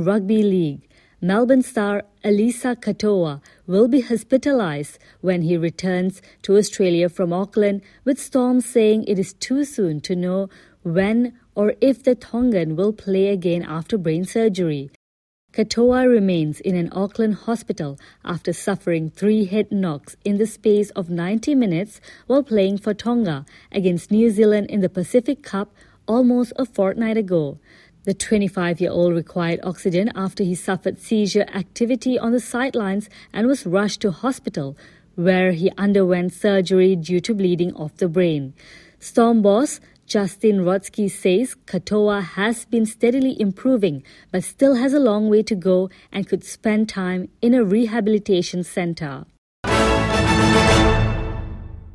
Rugby League. Melbourne star Elisa Katoa will be hospitalised when he returns to Australia from Auckland, with Storm saying it is too soon to know when or if the Tongan will play again after brain surgery. Katoa remains in an Auckland hospital after suffering 3 head knocks in the space of 90 minutes while playing for Tonga against New Zealand in the Pacific Cup almost a fortnight ago. The 25-year-old required oxygen after he suffered seizure activity on the sidelines and was rushed to hospital, where he underwent surgery due to bleeding off the brain. Storm boss Justin Rotsky says Katoa has been steadily improving but still has a long way to go and could spend time in a rehabilitation centre.